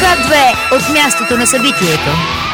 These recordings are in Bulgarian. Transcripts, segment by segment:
К2 от мястото на събитието.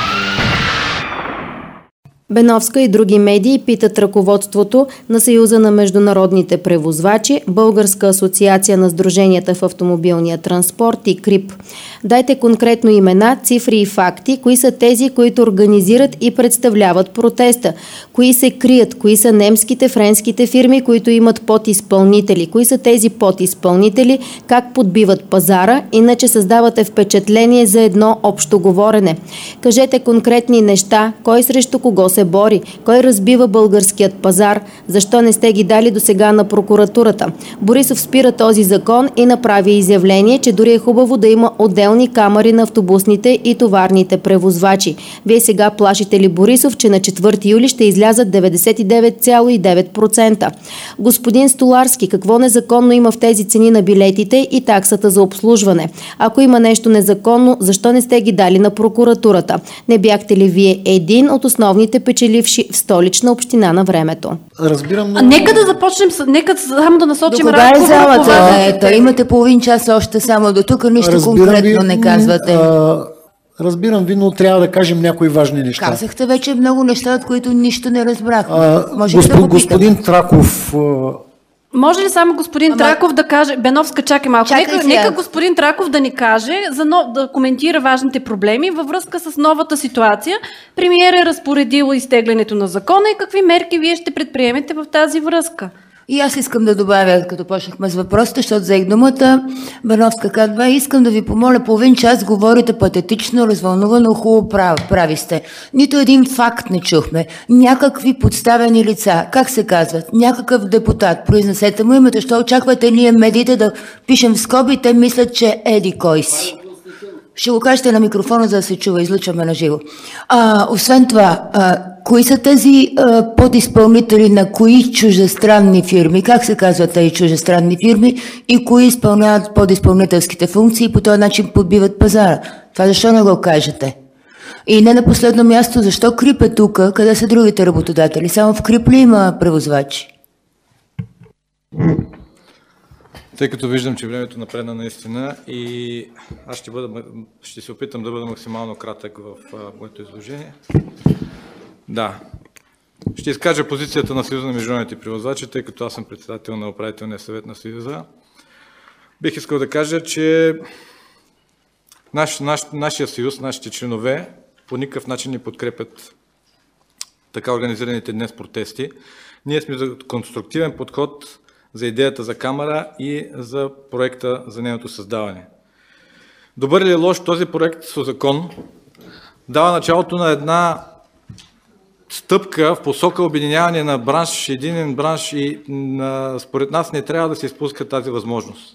Беновска и други медии питат ръководството на Съюза на международните превозвачи, Българска асоциация на сдруженията в автомобилния транспорт и КРИП. Дайте конкретно имена, цифри и факти, кои са тези, които организират и представляват протеста, кои се крият, кои са немските, френските фирми, които имат подизпълнители, кои са тези подизпълнители, как подбиват пазара, иначе създавате впечатление за едно общо говорене. Кажете конкретни неща, кой срещу кого се бори, кой разбива българският пазар, защо не сте ги дали до сега на прокуратурата. Борисов спира този закон и направи изявление, че дори е хубаво да има отделни камери на автобусните и товарните превозвачи. Вие сега плашите ли Борисов, че на 4 юли ще излязат 99,9%? Господин Столарски, какво незаконно има в тези цени на билетите и таксата за обслужване? Ако има нещо незаконно, защо не сте ги дали на прокуратурата? Не бяхте ли вие един от основните печеливши в Столична община на времето? Разбирам. Нека да започнем, нека само да насочим разговора. До кога е залата? Имате половин час още само до тук, нищо конкретно не казвате. Разбирам ви, но трябва да кажем някои важни неща. Казахте вече много неща, от които нищо не разбрах. Господин Траков... Може ли само господин Траков да каже... Беновска, чакай малко. Нека господин Траков да ни каже, да коментира важните проблеми във връзка с новата ситуация. Премиер е разпоредил изтеглянето на закона и какви мерки вие ще предприемете в тази връзка? И аз искам да добавя, като почнахме с въпросите, защото взех думата, Беновска К2, искам да ви помоля, половин час говорите патетично, развълнувано, хубаво прави сте. Нито един факт не чухме. Някакви подставени лица, как се казват? Някакъв депутат, произнесете му името, що очаквате ние медиите да пишем в скоби, те мислят, че еди кой си. Ще го кажете на микрофона, за да се чува, излъчваме на живо. Освен това, кои са тези подизпълнители на кои чуждестранни фирми? Как се казват тези чуждестранни фирми? И кои изпълняват подизпълнителските функции и по този начин подбиват пазара? Това защо не го кажете? И не на последно място, защо КРИП е тук? Къде са другите работодатели? Само в КРИП ли има превозвачи? Тъй като виждам, че времето напредна наистина и аз ще се опитам да бъда максимално кратък в моето изложение. Да. Ще изкажа позицията на Съюза на международните превозвачи, тъй като аз съм председател на управителния съвет на Съюза. Бих искал да кажа, че нашия съюз, нашите членове по никакъв начин не подкрепят така организираните днес протести. Ние сме за конструктивен подход за идеята за камера и за проекта за нейното създаване. Добър или лош, този проект със закон дава началото на една стъпка в посока обединяване на бранш, единен бранш и според нас не трябва да се изпуска тази възможност.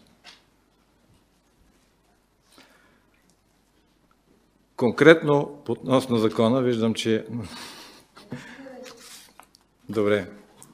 Конкретно относно закона, виждам, че... Добре.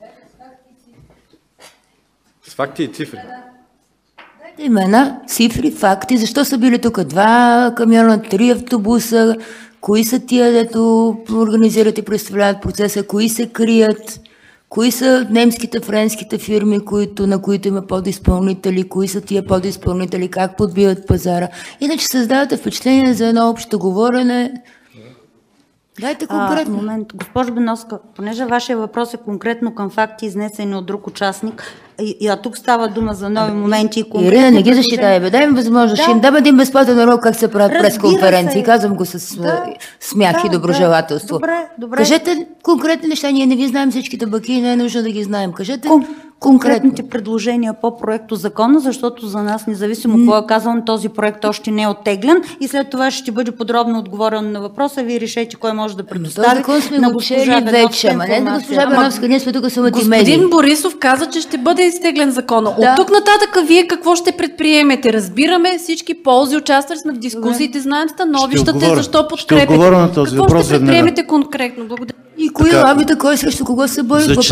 С факти и цифри. Имена, цифри, факти. Защо са били тук 2 камиона, 3 автобуса? Кои са тия, дето организират и представляват процеса? Кои се крият? Кои са немските, френските фирми, на които има подизпълнители? Кои са тия подизпълнители? Как подбиват пазара? Иначе създавате впечатление за едно общо говорене. Дайте конкретно. Момент. Госпожо Беновска, понеже вашия въпрос е конкретно към факти, изнесени от друг участник, а тук става дума за нови моменти. Ирина, не ги защитава. Дай им възможност. Ще им дам един безплатен урок как се правят пресконференции. Казвам го с смях и доброжелателство. Добре. Кажете конкретни неща. Ние не ви знаем всичките баки и не е нужно да ги знаем. Кажете конкретните предложения по проекто закона, защото за нас, независимо какво е казано, този проект още не е оттеглен и след това ще бъде подробно отговорено на въпроса. Вие решете кой може да предостави на госпожа Беновска информация. Ние сме тук самата медии. Господин Борисов каза, че ще бъде изтеглен закона. От тук нататък вие какво ще предприемете? Разбираме всички ползи, участвали сме в дискусиите, знаем становищата, защо подкрепите. Ще отговоря на този въпрос. Какво ще предприемете конкретно? Благодаря. И кои лабита, кой срещу кого се бори? За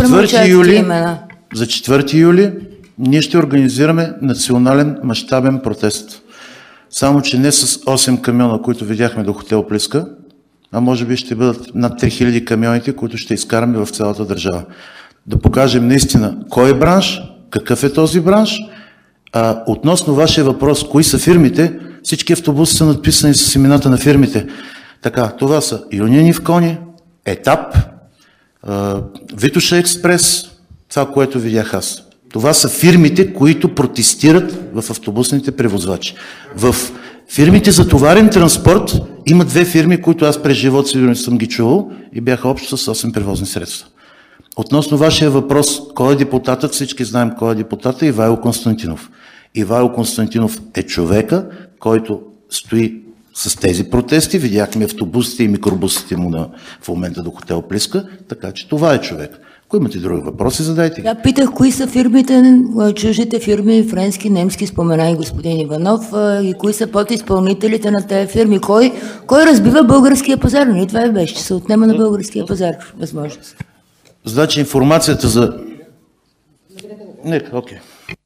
4 юли ние ще организираме национален мащабен протест. Само че не с 8 камиона, които видяхме до хотел Плиска, а може би ще бъдат над 3000 камионите, които ще изкараме в цялата държава. Да покажем наистина кой е бранш, какъв е този бранш. Относно вашия въпрос, кои са фирмите, всички автобуси са надписани с имената на фирмите. Така, това са Юнион Ивкони, Етап, Витуша Експрес, това, което видях аз. Това са фирмите, които протестират в автобусните превозвачи. В фирмите за товарен транспорт има 2 фирми, които аз през живота сигурно съм ги чувал и бяха общо с 8 превозни средства. Относно вашия въпрос, кой е депутатът, всички знаем кой е депутатът, Ивайло Константинов. Ивайло Константинов е човека, който стои с тези протести. Видяхме автобусите и микробусите му в момента до хотел Плиска, така че това е човек. Ако имате други въпроси, задайте ги. Я питах кои са фирмите, чуждите фирми, френски, немски, спомена и господин Иванов, и кои са подизпълнителите на тези фирми. Кой разбива българския пазар? Нали това е беше, че се отнема на българския пазар възможност. Значи информацията за... Нека, окей.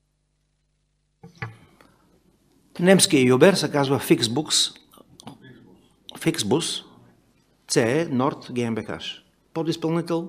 Немския юбер се казва Flixbus CE Nord GmbH. Подизпълнител?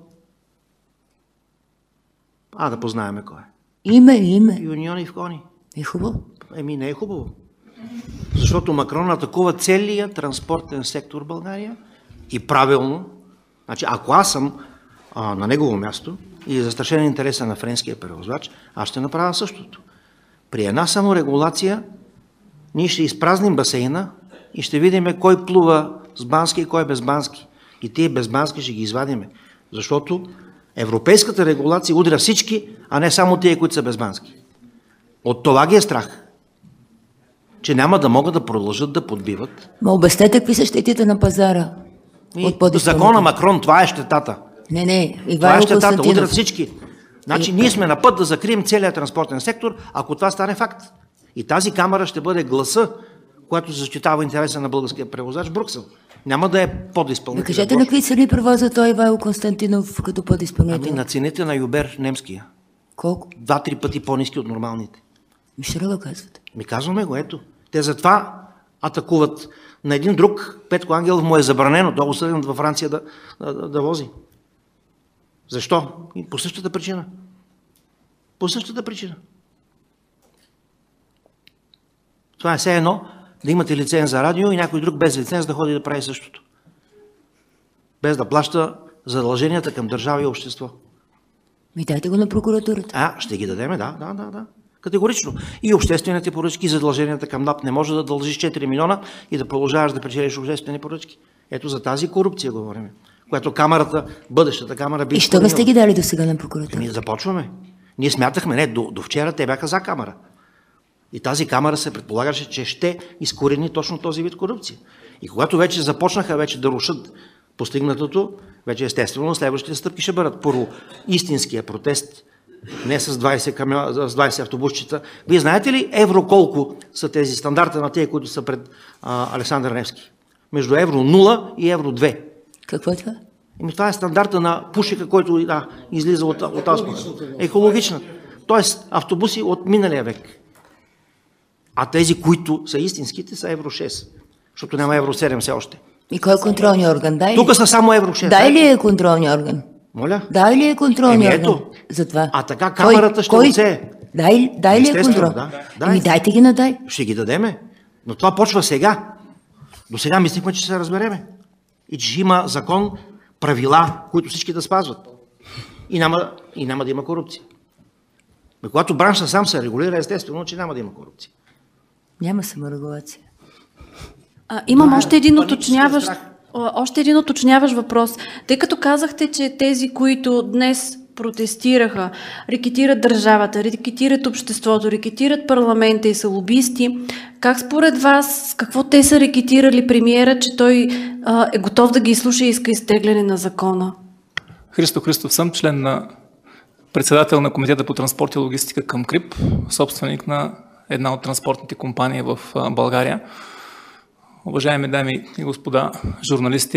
Да познаеме кой е. Име. Юнион Ивкони. Е хубаво. Не е хубаво. Защото Макрон атакува целия транспортен сектор в България и правилно. Значи, ако аз съм на негово място и застрашен интереса на френския превозвач, аз ще направя същото. При една саморегулация ние ще изпразним басейна и ще видим кой плува с бански и кой е без бански. И тия без бански ще ги извадиме. Защото европейската регулация удря всички, а не само тия, които са без бански. От това ги е страх. Че няма да могат да продължат да подбиват. Обяснете какви са щетите на пазара. Закона Макрон, това е щетата. Не, това е щетата, удрят всички. Значи ние сме на път да закрием целият транспортен сектор, ако това стане факт. И тази камера ще бъде гласа, която защитава интереса на българския превозвач в Брюксел. Няма да е подизпълнител. Кажете на какви цени превозва той Ивайло Константинов като подизпълнител? На цените на Юбер немския. Колко? 2-3 пъти по-ниски от нормалните. Ще го казвате? Казваме го, ето. Те затова атакуват. На един друг, Петко Ангелов, му е забранено, той осъден във Франция да вози. Защо? И по същата причина. По същата причина. Това е все едно да имате лиценз за радио и някой друг без лиценз да ходи да прави същото. Без да плаща задълженията към държава и общество. Дайте го на прокуратурата. Ще ги дадеме, да. Категорично. И обществените поръчки, задълженията към НАП. Не може да дължиш 4 милиона и да продължаваш да печелиш обществени поръчки. Ето за тази корупция говорим. Която камерата, бъдещата камера би... И що не сте ги дали до сега на прокуратурата? Започваме. Ние смятахме, до вчера те бяха за камера. И тази камера се предполагаше, че ще изкорени точно този вид корупция. И когато вече започнаха да рушат постигнатото, вече естествено следващите стъпки ще бъдат. Първо, истинския протест, не с 20 автобусчета. Вие знаете ли евро колко са тези стандарта на тези, които са пред Александър Невски? Между евро 0 и евро 2. Какво е това? Това е стандарта на пушека, който излиза от аспект. Екологична. Тоест автобуси от миналия век. А тези, които са истинските, са евро 6. Защото няма евро 7 все още. И кой е контролният орган? Тук са само евро 6. Дай ли е контролният орган? Моля? Дай ли е контролният орган? За това. Така камерата ще отсее. Дай ли е контрол? Дайте ги надай. Ще ги дадеме. Но това почва сега. До сега мислихме, че се разбереме. И че има закон, правила, които всички да спазват. И няма да има корупция. Но когато браншът сам се регулира, естествено, че няма да има корупция. Няма саморегулация. Имам още един уточняващ въпрос. Тъй като казахте, че тези, които днес протестираха, рекетират държавата, рекетират обществото, рекетират парламента и са лобисти, как според вас, с какво те са рекетирали премиера, че той е готов да ги изслуша и иска изтегляне на закона? Христо Христов съм, член на председател на Комитета по транспорт и логистика към КРИП, собственик на една от транспортните компании в България. Уважаеми дами и господа журналисти,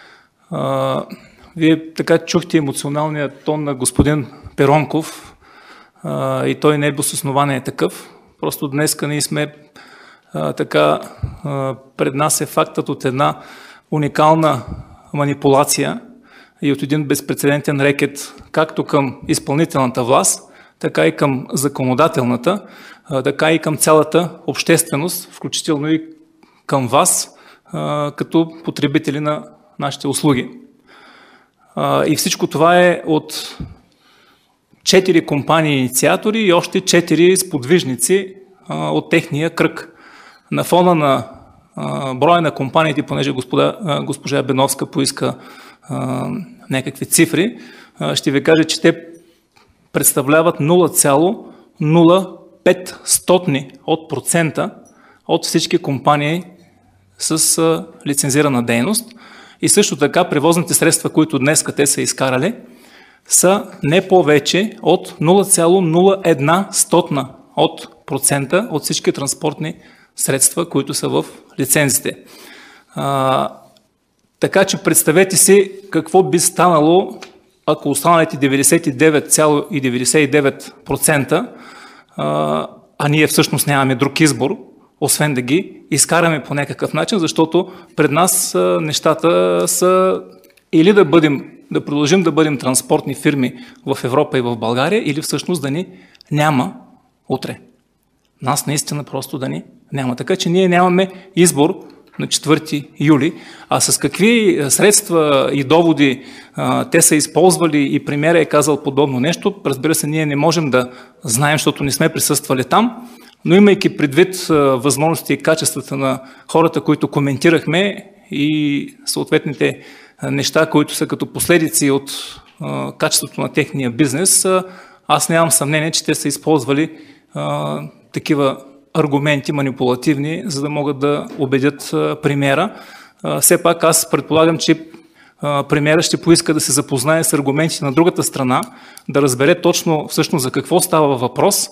вие така чухте емоционалния тон на господин Перонков и той не е без основание такъв. Просто днеска ние сме пред нас е фактът от една уникална манипулация и от един безпрецедентен рекет както към изпълнителната власт, така и към законодателната, така и към цялата общественост, включително и към вас като потребители на нашите услуги. И всичко това е от 4 компании инициатори и още 4 сподвижници от техния кръг. На фона на броя на компаниите, понеже госпожа Беновска поиска някакви цифри, ще ви кажа, че те представляват 0,05% от всички компании с лицензирана дейност. И също така превозните средства, които днес те са изкарали, са не повече от 0,01% от всички транспортни средства, които са в лицензите. Така че представете си какво би станало, ако останалите 99,99%, а ние всъщност нямаме друг избор, освен да ги изкараме по някакъв начин, защото пред нас нещата са или да продължим да бъдем транспортни фирми в Европа и в България, или всъщност да ни няма утре. Нас наистина просто да ни няма. Така че ние нямаме избор на 4 юли, а с какви средства и доводи те са използвали и премиера е казал подобно нещо, разбира се, ние не можем да знаем, защото не сме присъствали там, но имайки предвид възможности и качествата на хората, които коментирахме и съответните неща, които са като последици от качеството на техния бизнес, аз нямам съмнение, че те са използвали такива аргументи манипулативни, за да могат да убедят премиера. Все пак аз предполагам, че премиера ще поиска да се запознае с аргументите на другата страна, да разбере точно всъщност за какво става въпрос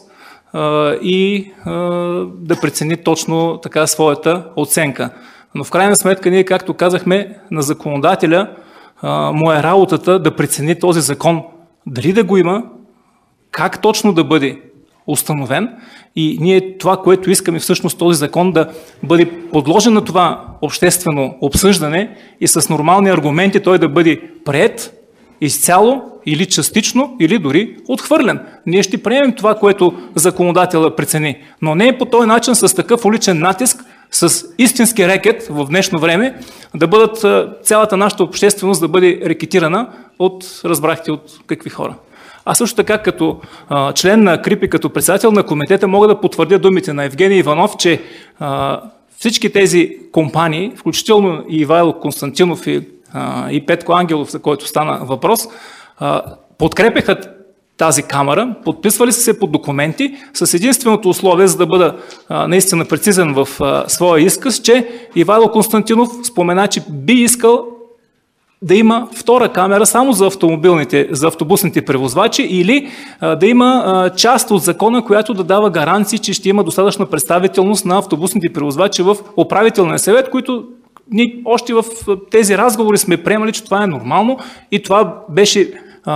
и да прецени точно така своята оценка. Но в крайна сметка ние, както казахме, на законодателя му е работата да прецени този закон дали да го има, как точно да бъде установен и ние това, което искаме всъщност този закон да бъде подложен на това обществено обсъждане и с нормални аргументи той да бъде приет изцяло или частично, или дори отхвърлен. Ние ще приемем това, което законодателя прецени, но не е по този начин с такъв уличен натиск, с истински рекет в днешно време, да бъдат цялата нашата общественост да бъде рекетирана разбрахте от какви хора. А също така като член на КРИП и като председател на комитета мога да потвърдя думите на Евгений Иванов, че всички тези компании, включително и Ивайло Константинов и Петко Ангелов, за който стана въпрос, подкрепяха тази камара, подписвали са се под документи с единственото условие, за да бъда наистина прецизен в своя изказ, че Ивайло Константинов спомена, че би искал да има втора камера само за автобусните превозвачи или да има част от закона, която да дава гаранции, че ще има достатъчна представителност на автобусните превозвачи в управителния съвет, които ние още в тези разговори сме приемали, че това е нормално и това беше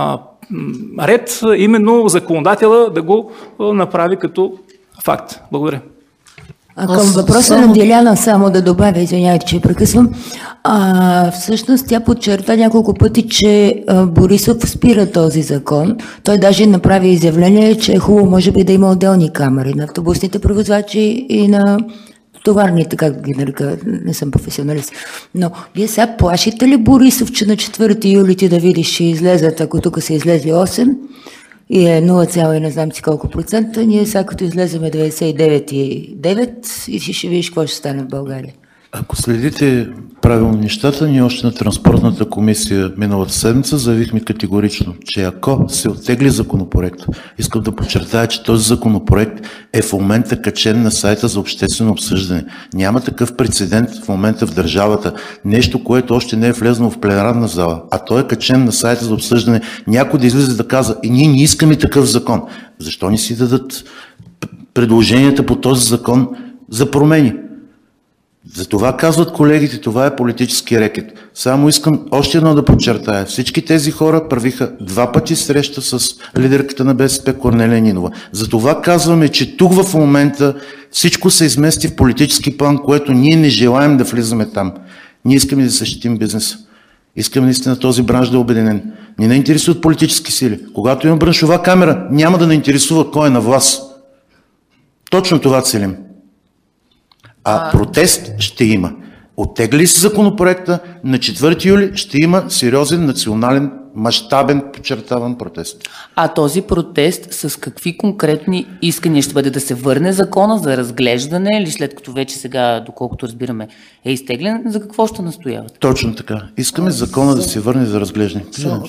ред именно законодателя да го направи като факт. Благодаря. Към въпроса на Диляна само да добавя, извинявайте, че прекъсвам. Всъщност тя подчерта няколко пъти, че Борисов спира този закон. Той даже направи изявление, че е хубаво може би да има отделни камери на автобусните превозвачи и на товарните, как ги нарека, не съм професионалист. Но вие сега плашите ли Борисов, че на 4 юли ти да видиш, ще излезат, ако тук са излезли 8 и е 0, не знам си колко процента, ние сега като излеземе 99,9 и ще видиш какво ще стане в България. Ако следите правилно нещата, ние още на транспортната комисия миналата седмица заявихме категорично, че ако се оттегли законопроект, искам да подчертая, че този законопроект е в момента качен на сайта за обществено обсъждане. Няма такъв прецедент в момента в държавата. Нещо, което още не е влезнало в пленарна зала, а той е качен на сайта за обсъждане. Някой да излезе да казва, и ние не искаме такъв закон. Защо не си дадат предложенията по този закон за промени? За това казват колегите, това е политически рекет. Само искам още едно да подчертая. Всички тези хора правиха 2 пъти среща с лидерката на БСП Корнелия Нинова. За това казваме, че тук в момента всичко се измести в политически план, което ние не желаем да влизаме там. Ние искаме да защитим бизнеса. Искаме наистина този бранш да е обединен. Не ни интересуват политически сили. Когато има браншова камера, няма да ни интересува кой е на власт. Точно това целим. А протест ще има. Оттегли се законопроекта, на 4 юли ще има сериозен национален, мащабен, подчертаван протест. А този протест с какви конкретни искания ще бъде? Да се върне закона за разглеждане или след като вече сега, доколкото разбираме, е изтеглен, за какво ще настояват? Точно така. Искаме закона да се върне за разглеждане.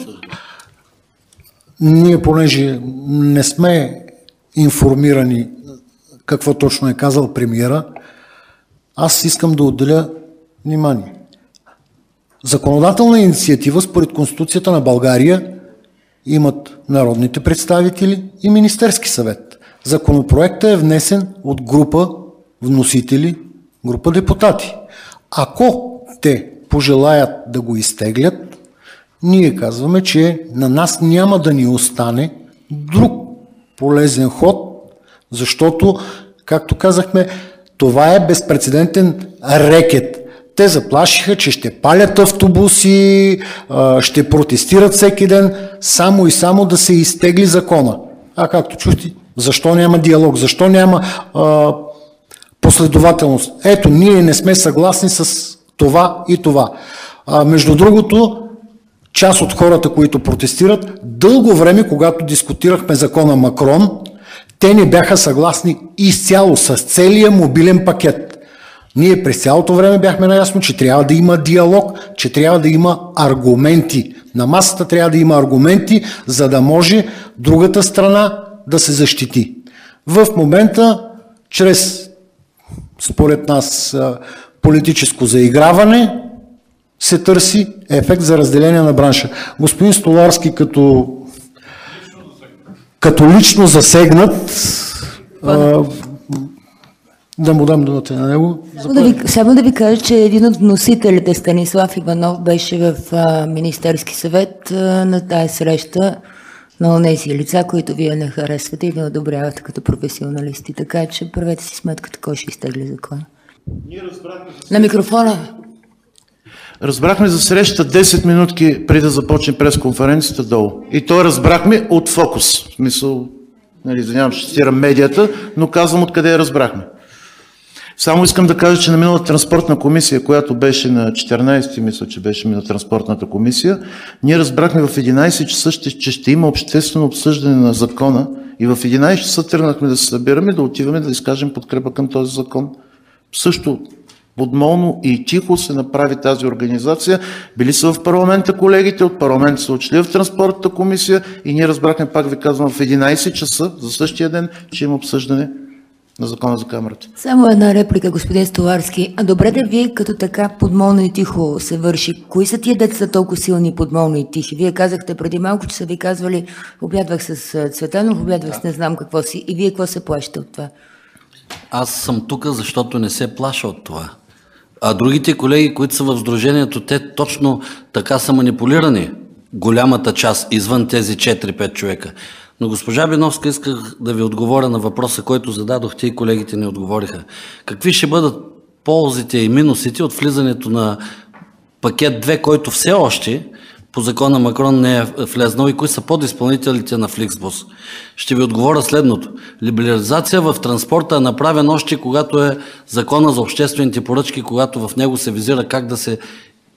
Ние, понеже не сме информирани какво точно е казал премиера, аз искам да отделя внимание. Законодателна инициатива според Конституцията на България имат народните представители и Министерски съвет. Законопроектът е внесен от група вносители, група депутати. Ако те пожелаят да го изтеглят, ние казваме, че на нас няма да ни остане друг полезен ход, защото, както казахме, това е безпрецедентен рекет. Те заплашиха, че ще палят автобуси, ще протестират всеки ден, само и само да се изтегли закона. А както чухте, защо няма диалог, защо няма последователност? Ето, ние не сме съгласни с това и това. Между другото, част от хората, които протестират, дълго време, когато дискутирахме закона Макрон, те не бяха съгласни изцяло с целия мобилен пакет. Ние през цялото време бяхме наясно, че трябва да има диалог, че трябва да има аргументи. На масата трябва да има аргументи, за да може другата страна да се защити. В момента, чрез, според нас, политическо заиграване, се търси ефект за разделение на бранша. Господин Столарски, като лично засегнат, да му дам думата на него. Само да ви кажа, че един от вносителите, Станислав Иванов, беше в Министерски съвет на тази среща на онези лица, които вие не харесвате и не одобрявате като професионалисти. Така че правете си сметката кой ще изтегли закона. На микрофона. Разбрахме за среща 10 минутки преди да започне пресконференцията долу. И то разбрахме от Фокус. В смисъл, извинявам, ще цитирам медията, но казвам откъде я разбрахме. Само искам да кажа, че на миналата транспортна комисия, която беше на 14-ти, мисля, че беше на транспортната комисия, ние разбрахме в 11 часа, че ще има обществено обсъждане на закона и в 11 часа тръгнахме да се събираме, да отиваме да изкажем подкрепа към този закон. Също подмолно и тихо се направи тази организация. Били са в парламента колегите, от парламента са отшли в транспортната комисия и ние разбрахме, пак ви казвам, в 11 часа за същия ден, че има обсъждане на закона за камерата. Само една реплика, господин Столарски. А добре да вие като така подмолно и тихо се върши. Кои са тия деца толкова силни подмолно и тихи? Вие казахте преди малко, че са ви казвали, обядвах с Цветанов, обядвах с не знам какво си. И вие какво се плащате от това? Аз съм тук, защото не се плаша от това. А другите колеги, които са в сдружението, те точно така са манипулирани. Голямата част, извън тези 4-5 човека. Но госпожа Беновска, исках да ви отговоря на въпроса, който зададохте и колегите не отговориха. Какви ще бъдат ползите и минусите от влизането на пакет 2, който все още по закона Макрон не е влезнал и кои са подизпълнителите на Фликсбус? Ще ви отговоря следното. Либерализация в транспорта е направена още когато е закона за обществените поръчки, когато в него се визира как да се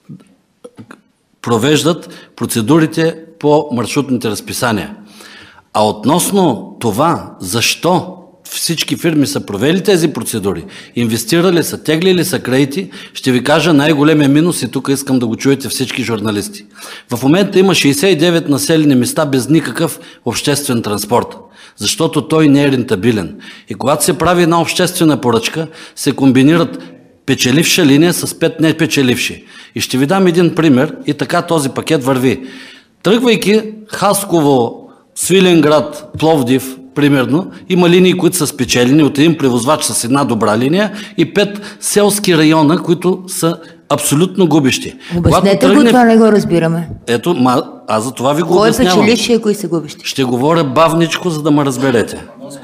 провеждат процедурите по маршрутните разписания. А относно това, защо всички фирми са провели тези процедури, инвестирали са, теглили са кредити, ще ви кажа най-големия минус и тук искам да го чуете всички журналисти. В момента има 69 населени места без никакъв обществен транспорт, защото той не е рентабилен. И когато се прави една обществена поръчка, се комбинират печеливша линия с 5 непечеливши. И ще ви дам един пример и така този пакет върви. Тръгвайки Хасково, Свиленград, Пловдив, примерно, има линии, които са спечелени от един превозвач с една добра линия и 5 селски района, които са абсолютно губещи. Обяснете го, това не го разбираме. Ето, аз за това ви го обяснявам. Кой е печеливши и кои са губещи? Ще говоря бавничко, за да ме разберете.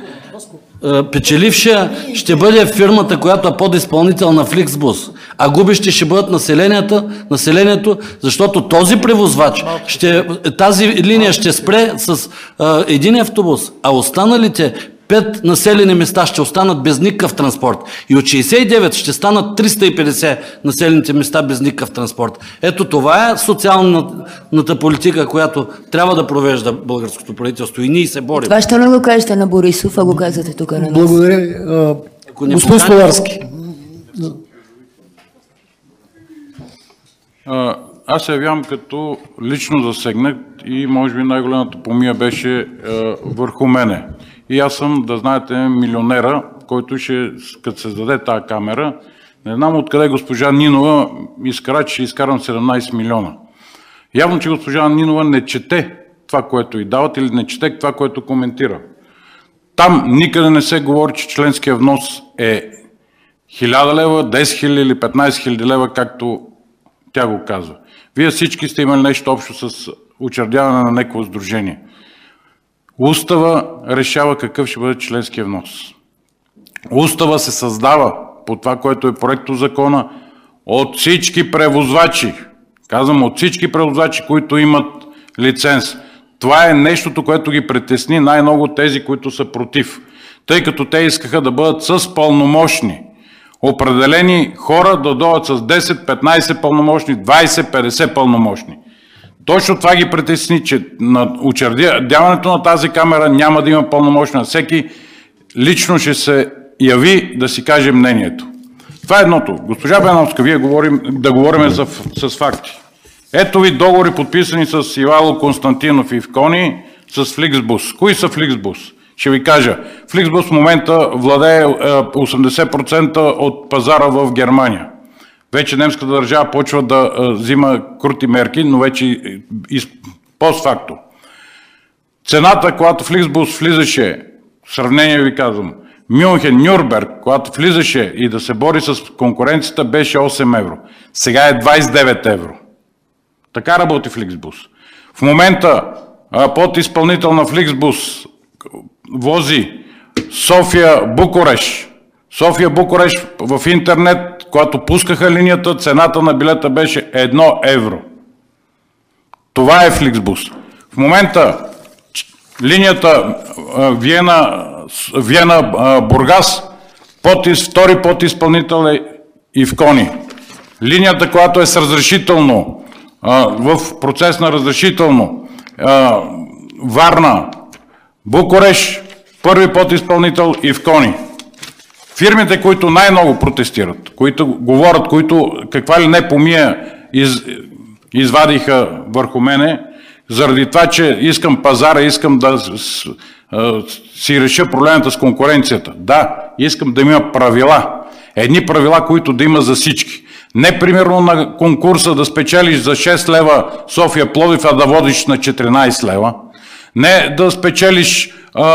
Печеливша ще бъде фирмата, която е подизпълнител на Фликсбус, а губещи ще бъдат населението, защото този превозвач, тази линия ще спре с един автобус, а останалите 5 населени места ще останат без никакъв транспорт и от 69 ще станат 350 населените места без никакъв транспорт. Ето това е социалната политика, която трябва да провежда българското правителство и ние се борим. Това ще не го кажете на Борисов, а го казвате тук на нас. Благодаря. Господин Столарски. Аз се явявам като лично засегнат и може би най-голямата помия беше върху мене. И аз съм, да знаете, милионера, който ще, като се зададе тази камера, не знам откъде госпожа Нинова изкара, че ще изкарам 17 милиона. Явно, че госпожа Нинова не чете това, което й дават, или не чете това, което коментира. Там никъде не се говори, че членския внос е 1000 лева, 10 000 или 15 000 лева, както тя го казва. Вие всички сте имали нещо общо с учредяване на някакво сдружение. Устава решава какъв ще бъде членския внос. Устава се създава по това, което е проекто закона, от всички превозвачи. Казвам, от всички превозвачи, които имат лиценз. Това е нещото, което ги притесни най-много тези, които са против. Тъй като те искаха да бъдат с пълномощни. Определени хора да дойдат с 10, 15 пълномощни, 20, 50 пълномощни. Точно това ги притесни, че на учредяването на тази камера няма да има пълномощни. Всеки лично ще се яви да си каже мнението. Това е едното. Госпожа Беновска, вие да говорим с факти. Ето ви договори подписани с Ивайло Константинов и Ивкони с Фликсбус. Кои са Фликсбус? Ще ви кажа. Фликсбус в момента владее 80% от пазара в Германия. Вече немската държава почва да взима крути мерки, но вече постфакто. Цената, когато Фликсбус влизаше, в сравнение ви казвам, Мюнхен, Нюрнберг, когато влизаше и да се бори с конкуренцията, беше 8 евро. Сега е 29 евро. Така работи Фликсбус. В момента подизпълнител на Фликсбус вози София-Букурещ. София-Букурещ в интернет, когато пускаха линията, цената на билета беше 1 евро. Това е Фликсбус. В момента линията Виена-Бургас, втори подизпълнител е Ивкони. Линията, която е с разрешително, в процес на разрешително, Варна, Букурещ, първи подизпълнител Ивкони. Фирмите, които най-много протестират, които говорят, които каква ли не помия извадиха върху мене, заради това, че искам пазара, искам да си реша проблемата с конкуренцията. Да, искам да има правила. Едни правила, които да има за всички. Не примерно на конкурса да спечелиш за 6 лева София Пловдив, а да водиш на 14 лева. Не да спечелиш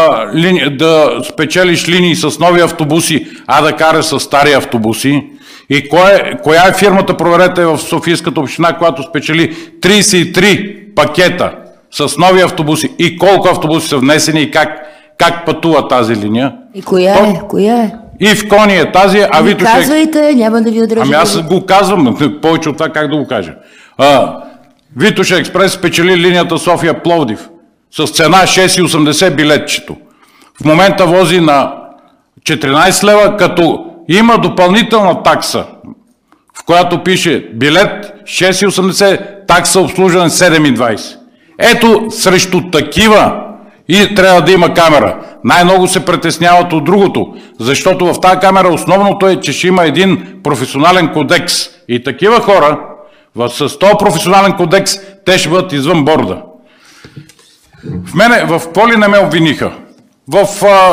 линии с нови автобуси, а да караш с стари автобуси. И коя е фирмата, проверете, в Софийската община, която спечели 33 пакета с нови автобуси и колко автобуси са внесени и как пътува тази линия? И коя е? Ивкони е тази, а Витоша... Казвайте, няма да ви отрежа. Ами аз го казвам, повече от това как да го кажа. Витоша Експрес спечели линията София-Пловдив с цена 6,80 билетчето. В момента вози на 14 лева, като има допълнителна такса, в която пише билет 6,80, такса обслужване 7,20. Ето срещу такива и трябва да има камера. Най-много се притесняват от другото, защото в тази камера основното е, че ще има един професионален кодекс. И такива хора, с този професионален кодекс, те ще бъдат извън борда. В Поли не ме обвиниха. В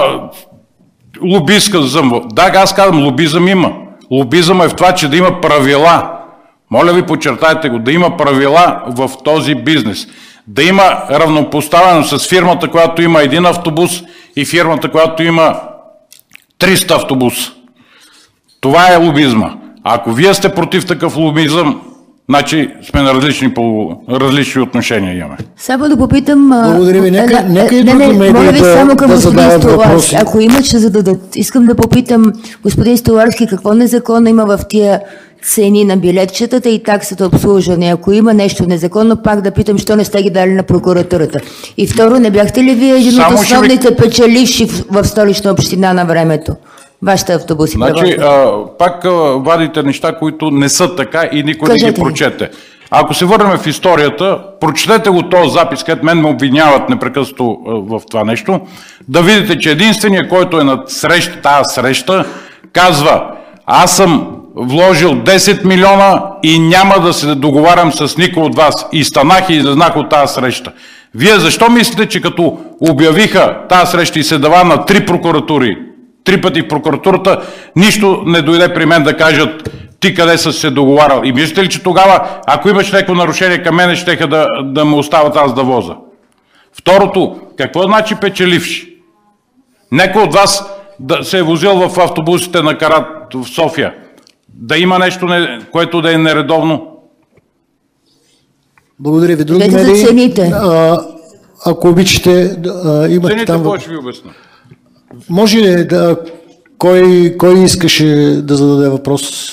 лобизъм. Да, аз казвам, лобизъм има. Лобизъм е в това, че да има правила. Моля ви, подчертайте го, да има правила в този бизнес. Да има равнопоставеност с фирмата, която има един автобус и фирмата, която има 300 автобуса. Това е лобизма. Ако вие сте против такъв лобизъм, значи сме на различни отношения имаме. Само да попитам... Благодаря ви. Нека и други медии да задават въпроси. Ако имат, ще зададат. Искам да попитам господин Столарски, какво незаконно има в тия цени на билетчетата и таксата обслужване. Ако има нещо незаконно, пак да питам, що не сте ги дали на прокуратурата. И второ, не бяхте ли вие един от основните печеливши в Столична община на времето? Вашите автобуси. Значи, пак вадите неща, които не са така и никой не ги прочете. Ако се върнем в историята, прочетете го този запис, където мен ме обвиняват непрекъснато в това нещо, да видите, че единственият, който е на тази среща, казва: аз съм вложил 10 милиона и няма да се договарям с никой от вас. И станах и излезнах от тази среща. Вие защо мислите, че като обявиха тази среща и се дава на 3 прокуратури, 3 пъти в прокуратурата, нищо не дойде при мен да кажат ти къде са се договарял? И мислите ли, че тогава, ако имаш някакво нарушение към мене, щеха да ме оставят аз да воза? Второто, какво значи печеливши? Некой от вас да се е возил в автобусите на Карат в София, да има нещо, което да е нередовно? Благодаря ви. Други медии, ако обичате, имате цените, там... кой ще ви обясня? Може ли кой искаше да зададе въпрос?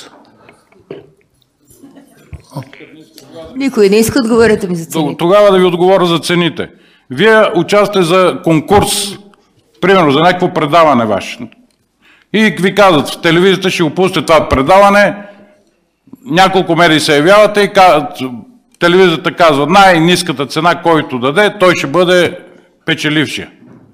Никой не иска да отговорите ми за цените. Тогава да ви отговоря за цените. Вие участвате за конкурс, примерно за някакво предаване ваше. И ви казват, в телевизията ще го пусте това предаване, няколко медии се явявате и телевизията казва, най-ниската цена, който даде, той ще бъде печелившия.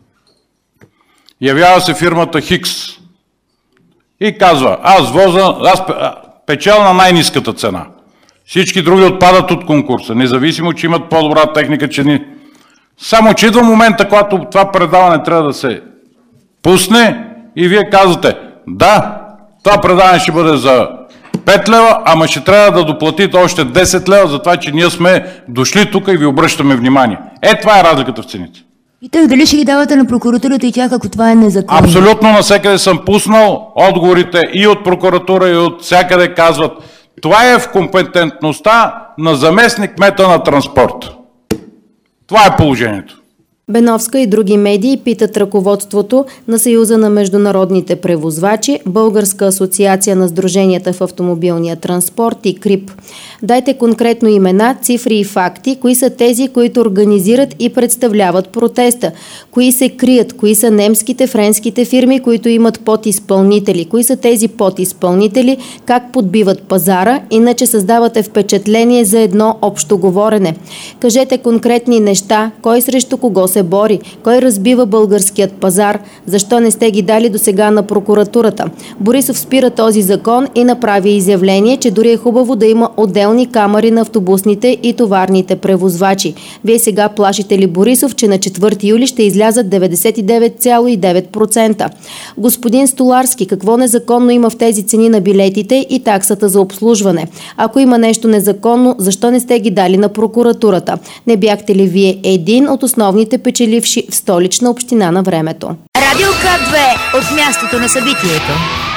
Явява се фирмата Хикс и казва, аз печел на най-ниската цена. Всички други отпадат от конкурса, независимо, че имат по-добра техника, че ни... Само че идва момента, когато това предаване трябва да се пусне и вие казвате, да, това предаване ще бъде за 5 лева, ама ще трябва да доплатите още 10 лева за това, че ние сме дошли тук и ви обръщаме внимание. Това е разликата в цените. И так дали ще ги давате на прокуратурата и тях, ако това е незаконно? Абсолютно навсякъде съм пуснал отговорите и от прокуратура, и от всякъде казват, това е в компетентността на заместник-кмета на транспорт. Това е положението. Беновска и други медии питат ръководството на Съюза на международните превозвачи, Българска асоциация на сдруженията в автомобилния транспорт и КРИП. Дайте конкретно имена, цифри и факти, кои са тези, които организират и представляват протеста, кои се крият, кои са немските, френските фирми, които имат подизпълнители, кои са тези подизпълнители, как подбиват пазара, иначе създавате впечатление за едно общо говорене. Кажете конкретни неща, кой срещу кого се бори, кой разбива българският пазар, защо не сте ги дали досега на прокуратурата. Борисов спира този закон и направи изявление, че дори е хубаво да има отделни камери на автобусните и товарните превозвачи. Вие сега плашите ли Борисов, че на 4 юли ще излязат 99,9%? Господин Столарски, какво незаконно има в тези цени на билетите и таксата за обслужване? Ако има нещо незаконно, защо не сте ги дали на прокуратурата? Не бяхте ли вие един от основните печеливши в Столична община на времето? Радио К2 от мястото на събитието.